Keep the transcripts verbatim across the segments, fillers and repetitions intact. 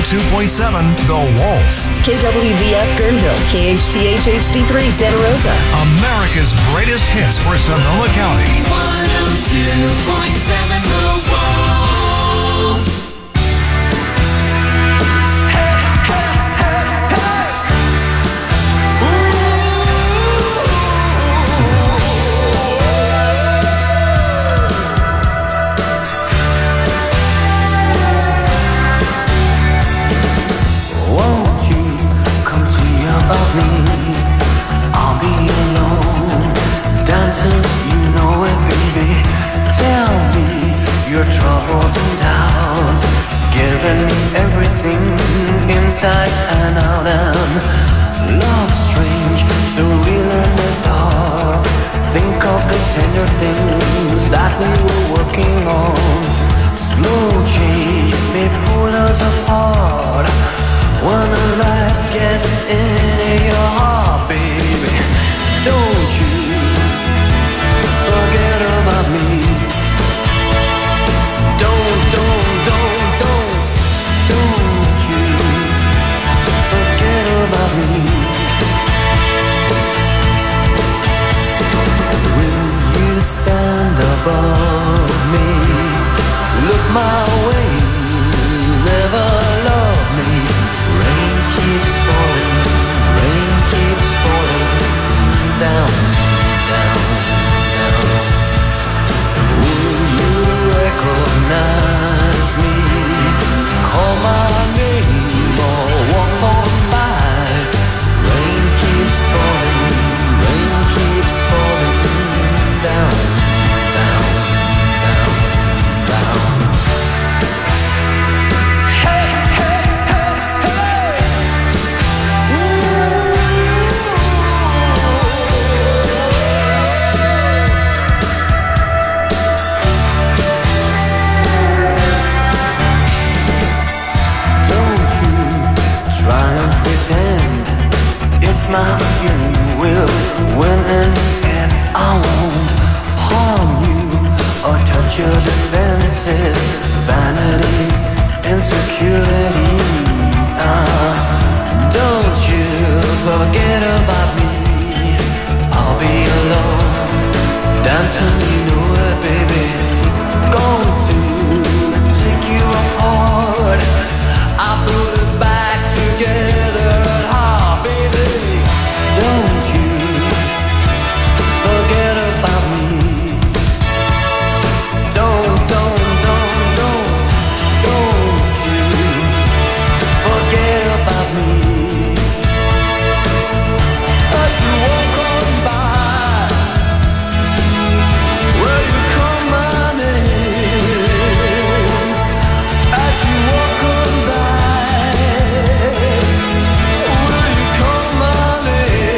two point seven The Wolf. K W V F Guerneville, K H T H H D three Santa Rosa. America's greatest hits for Sonoma County. one oh two point seven The Wolf. I'll be alone, dancing, you know it, baby. Tell me your troubles and doubts, giving me everything inside and out. And love strange, so real in the dark. Think of the tender things that we were working on. Slow change may pull us apart. When the light gets into your heart, baby, don't you forget about me. Don't, don't, don't, don't, don't you forget about me. Will you stand above me? Look my way, never love me. Rain keeps falling, rain keeps falling down, down, down. Will you recognize me? Call my name or walk on by. Rain keeps falling, rain keeps falling down, down, down, down. It's my feeling will win in the end. I won't harm you or touch your defenses. Vanity, insecurity. Uh, don't you forget about me. I'll be alone, dancing, you know it, baby. Going to take you apart. I put us back together. Don't you forget about me. Don't, don't, don't, don't, don't you forget about me. As you walk on by, will you call my name? As you walk on by, will you call my name?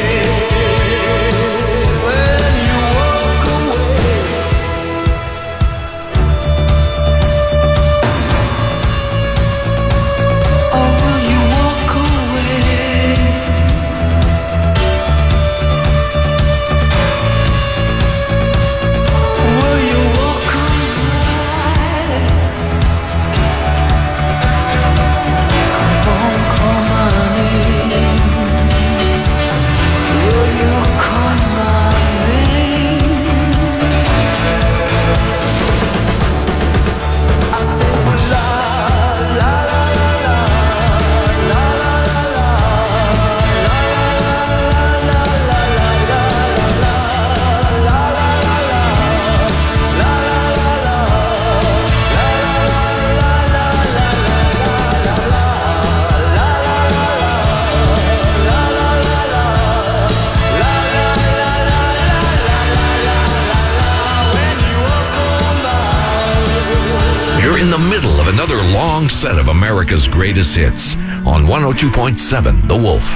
In the middle of another long set of America's greatest hits on one oh two point seven The Wolf.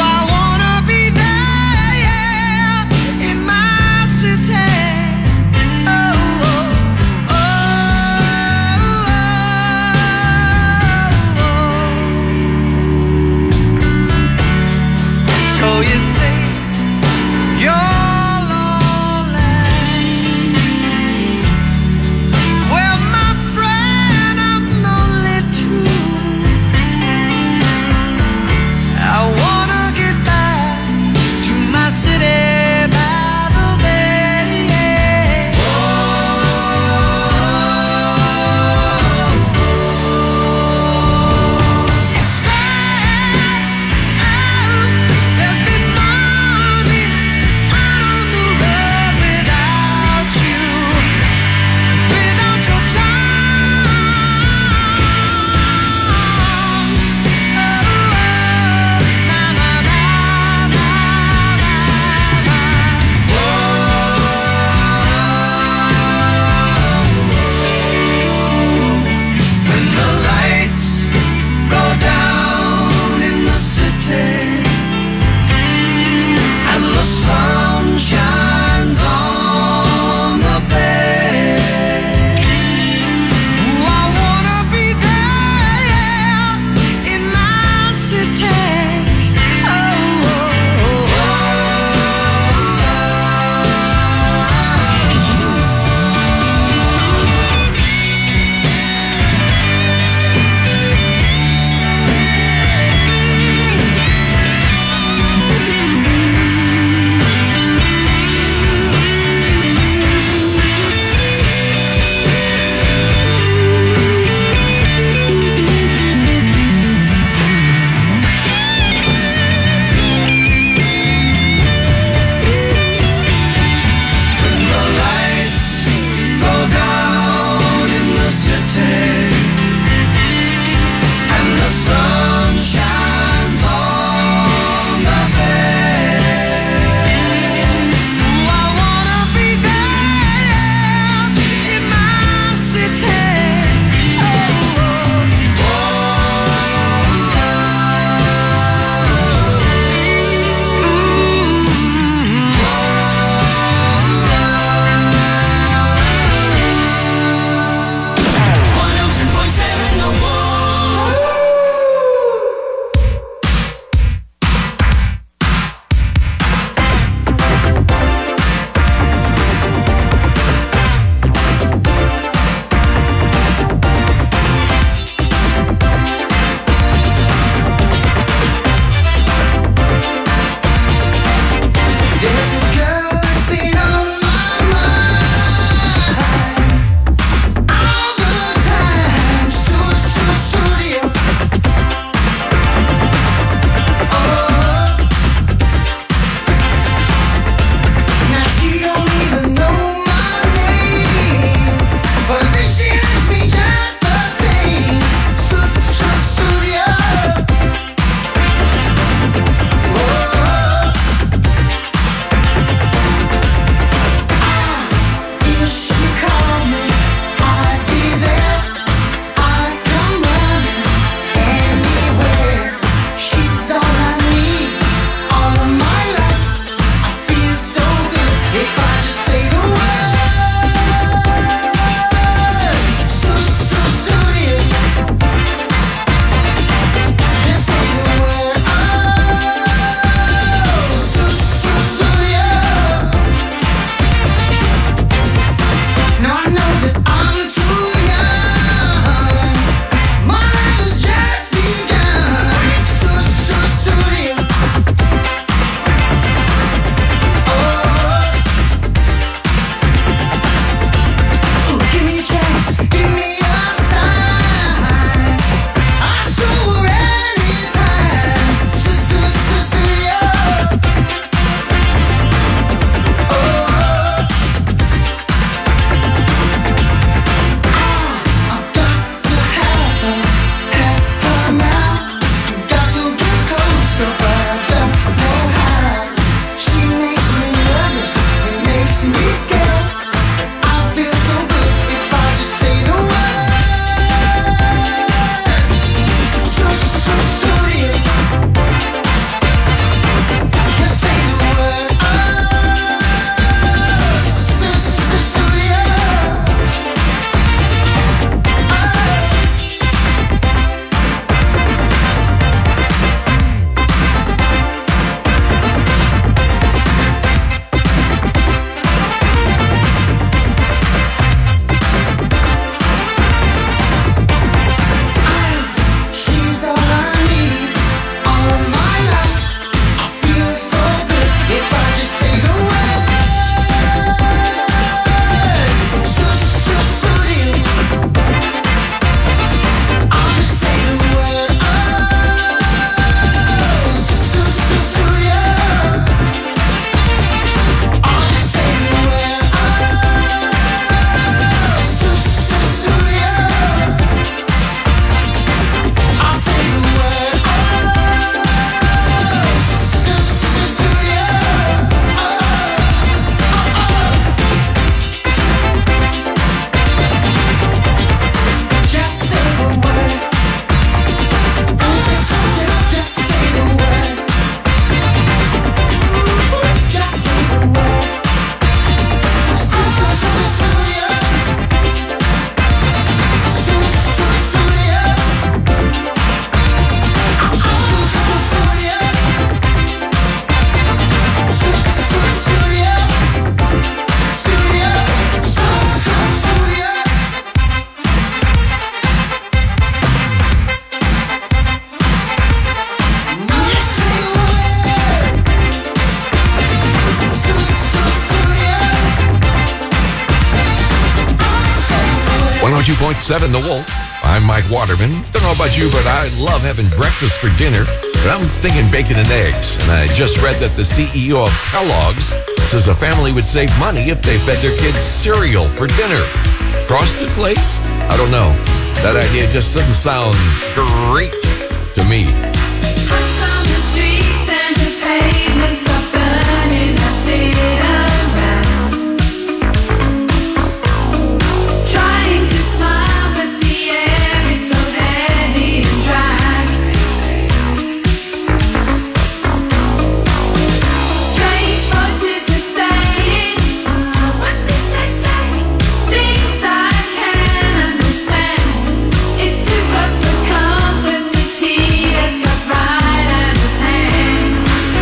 Ooh, I wanna be there, yeah, in my city. two point seven The Wolf. I'm Mike Waterman. Don't know about you, but I love having breakfast for dinner. But I'm thinking bacon and eggs. And I just read that the C E O of Kellogg's says a family would save money if they fed their kids cereal for dinner. Frosted Flakes? I don't know. That idea just doesn't sound great to me. Hearts on the streets and the pavements are burning. I sit around, trying to smile, but the air is so heavy and dry. Strange voices are saying, oh, what did they say? Things I can't understand. It's too close for comfort. This heat has got right out of hand.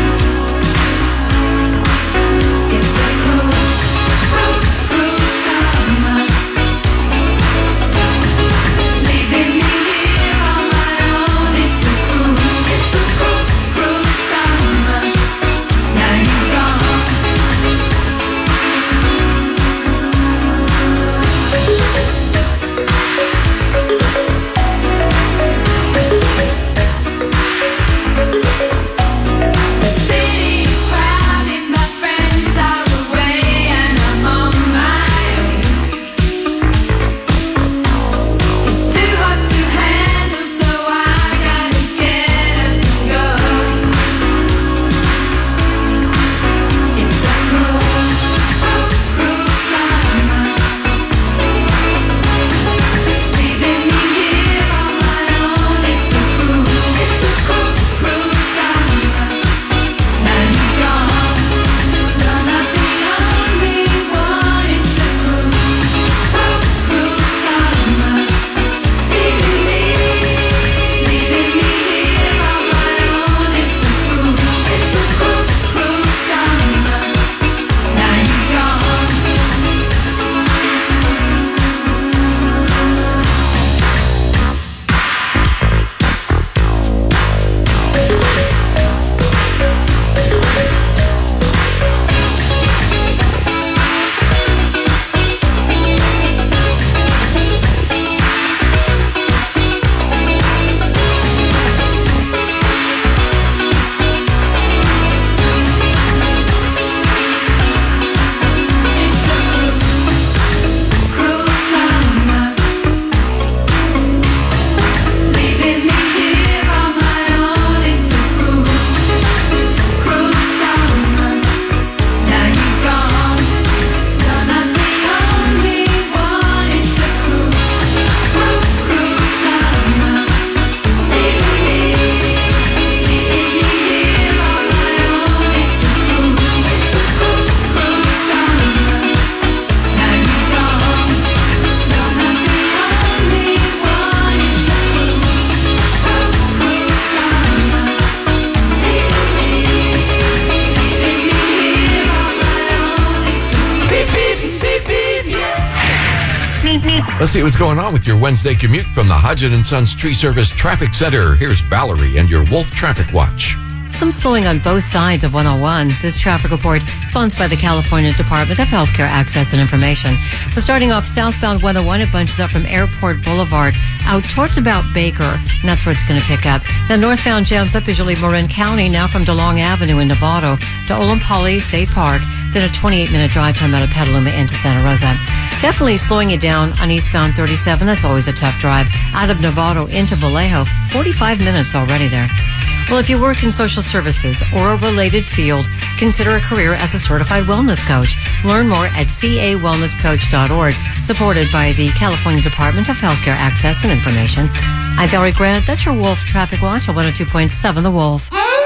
It's a cruel, cruel, cruel summer, leaving me here on my own. It's a cruel, it's a cruel, cruel summer. Now you're gone. The city's crowded, my friends are away, and I'm on my own. It's too hot to handle, so I gotta get up and go. It's a cruel, cruel, cruel summer, leaving me here on my own. It's a cruel, it's a cruel, cruel summer. Now you're gone. You're not the only one. It's a cruel, cruel, cruel summer, leaving me, leaving me here on my own. It's a cruel, it's a cruel, cruel summer. Now you're gone. It's a cruel, cruel summer, leaving me here on my own. It's a cruel, cruel summer. Now you're gone. You're not the only one. It's a cruel, cruel, cruel summer, leaving me, leaving me here on my own. It's a cruel, it's a cruel, cruel summer. Now you're gone. You're not the only one. It's a cruel, cruel, cruel summer, leaving me, leaving me here on my own. It's a beep beep beep beep, yeah. Let's see what's going on with your Wednesday commute from the Hodgson and Sons Tree Service Traffic Center. Here's Valerie and your Wolf Traffic Watch. Some slowing on both sides of one oh one. This traffic report sponsored by the California Department of Healthcare Access and Information. So starting off southbound one oh one, it bunches up from Airport Boulevard out towards about Baker, and that's where it's going to pick up. Now northbound jams up as you leave Marin County, now from DeLong Avenue in Novato to Olampali State Park, then a twenty-eight minute drive time out of Petaluma into Santa Rosa. Definitely slowing you down on eastbound thirty-seven. That's always a tough drive. Out of Novato into Vallejo, forty-five minutes already there. Well, if you work in social services or a related field, consider a career as a certified wellness coach. Learn more at c a wellness coach dot org, supported by the California Department of Healthcare Access and Information. I'm Valerie Grant. That's your Wolf Traffic Watch on one oh two point seven The Wolf.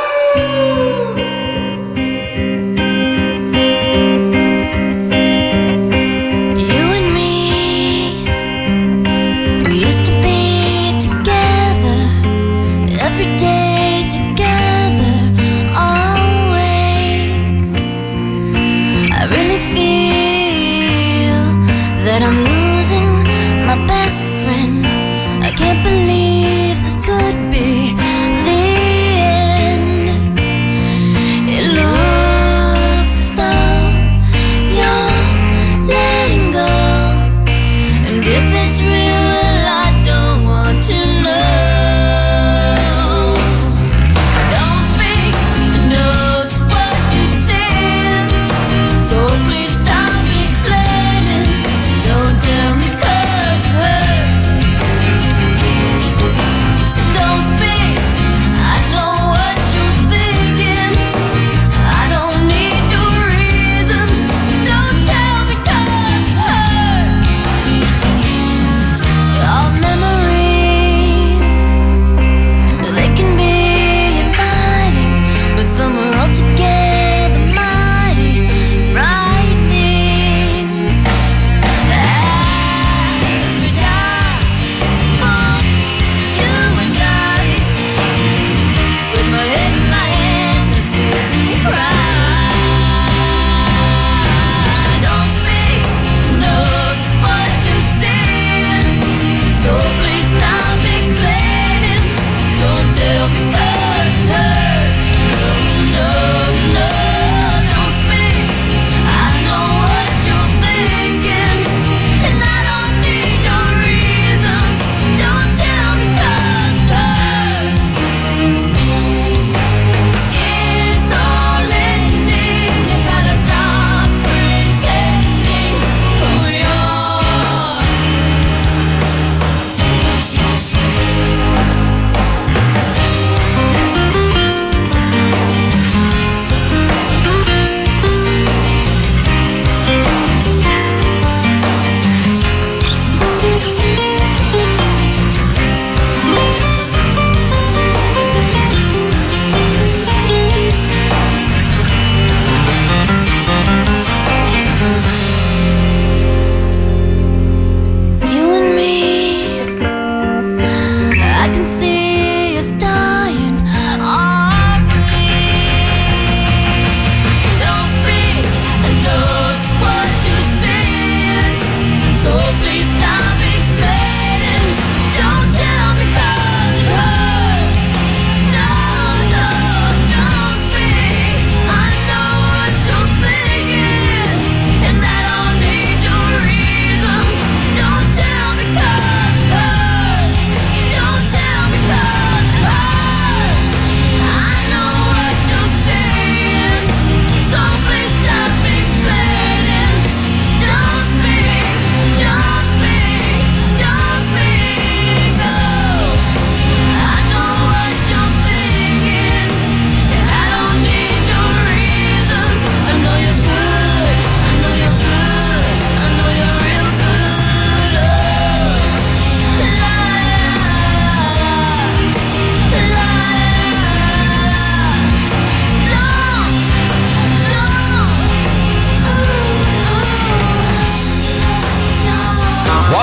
That I'm losing my best friend. I can't believe this could be the end. It looks as though you're letting go, and if it's real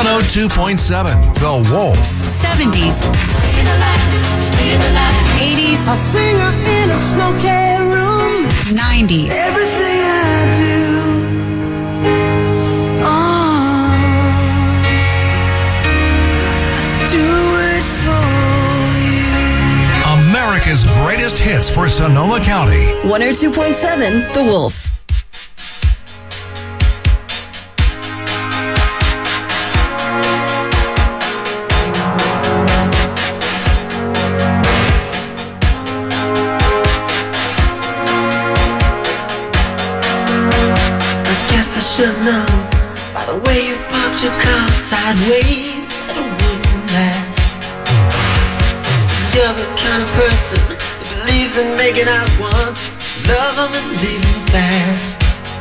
one oh two point seven, The Wolf. seventies, eighties, A singer in a smoky room. nineties. Everything I do, oh, I do it for you. America's greatest hits for Sonoma County. one oh two point seven The Wolf. Should know by the way you parked your car sideways that it wouldn't last. See, you're the kind of person that believes in making out once, love them and leave them fast.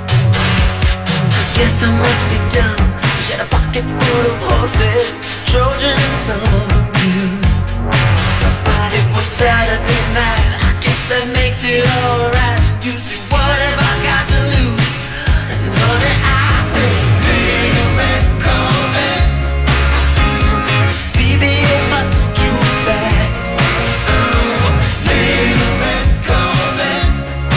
I guess I must be dumb. She had a pocket full of horses, Trojan and some of abuse. But it was Saturday night. I guess that makes it alright. You see, what have I got to lose? Honey, I say, little red Corvette, baby, you're much too fast. Little red Corvette,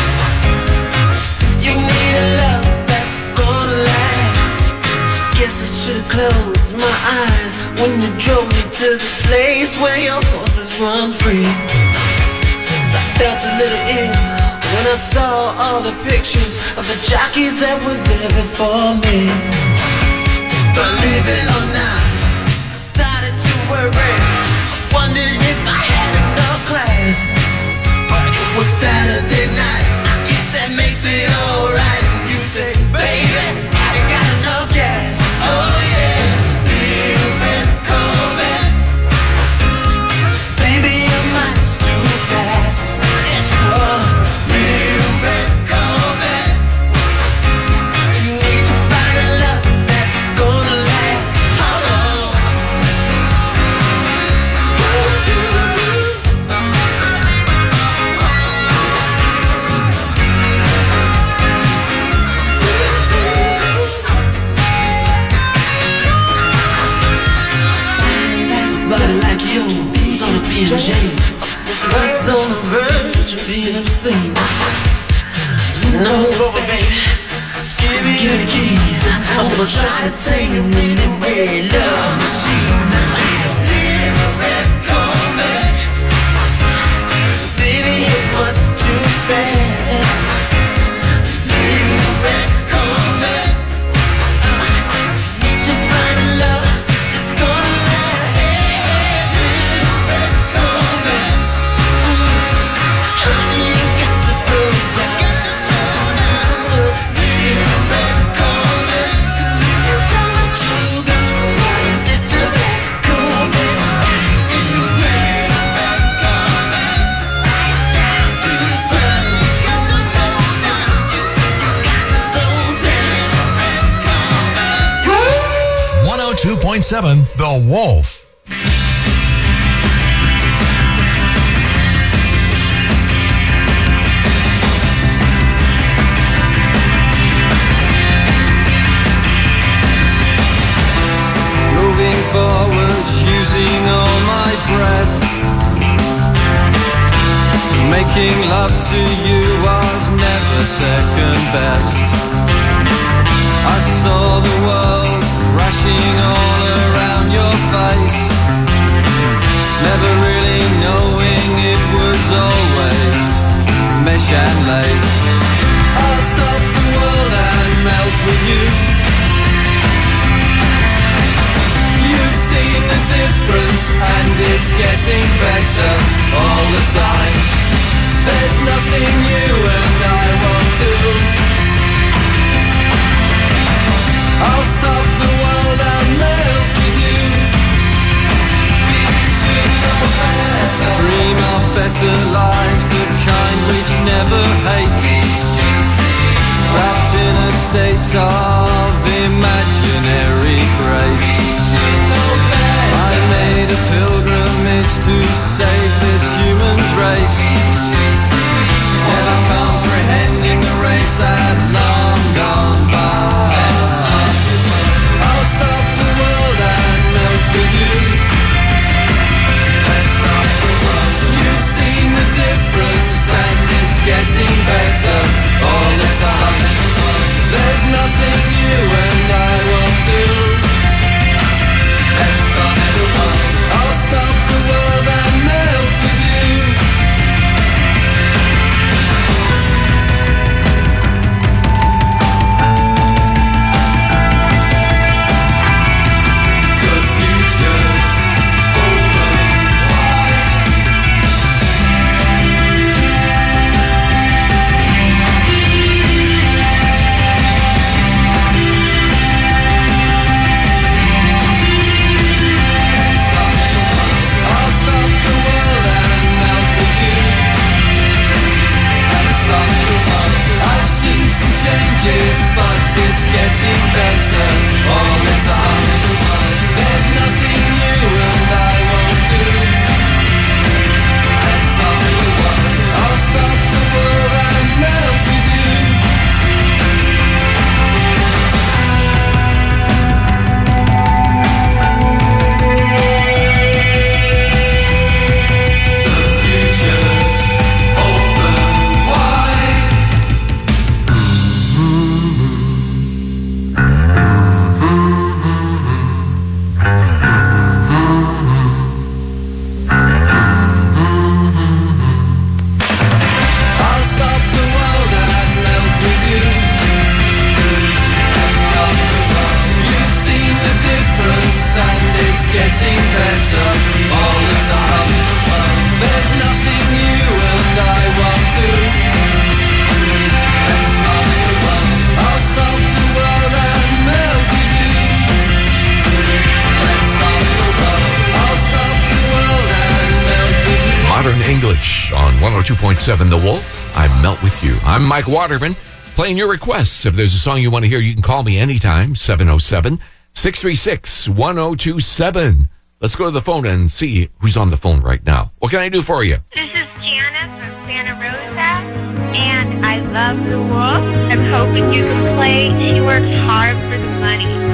you need a love that's gonna last. Guess I should've closed my eyes when you drove me to the place where your horses run free. 'Cause I felt a little ill when I saw all the pictures of the jockeys that were there before me. Believe it or not, I started to worry. I wondered if I had enough class. But it was Saturday night, I guess that makes it alright. You say, baby, have you got enough gas? Oh yeah, little red Corvette, baby, you're much too fast. Yes, you are. James was on the verge of being obscene. No, baby, give me your keys. I'm gonna try to take you anywhere. Love machine. Little red Corvette, baby, you're much too fast. Little red Corvette, need to find a love that's gonna last. two point seven The Wolf. Moving forward, using all my breath. Making love to you was never second best. I saw the world crashing all around your face, never really knowing it was always mesh and lace. I'll stop the world and melt with you. You've seen the difference and it's getting better all the time. There's nothing you and I won't do. I'll stop the world and melt with you. We should know better. Dream of better lives, the kind which never hate. We should see. Trapped in a state of imaginary grace. We should know better. I made a pilgrimage to save this human race. We should see. Never comprehending the race had long gone by. I'll stop the world. better all the time. There's nothing you and I won't do. Let's stop the world. I'll stop the world and melt with you. Let's stop the world. I'll stop the world and melt with you. Modern English on one oh two point seven The Wolf. I melt with you. I'm Mike Waterman, playing your requests. If there's a song you want to hear, you can call me anytime, seven oh seven, six three six, one oh two seven. Let's go to the phone and see who's on the phone right now. What can I do for you? This is Gianna from Santa Rosa, and I love the wolf. I'm hoping you can play She Works Hard for the Money.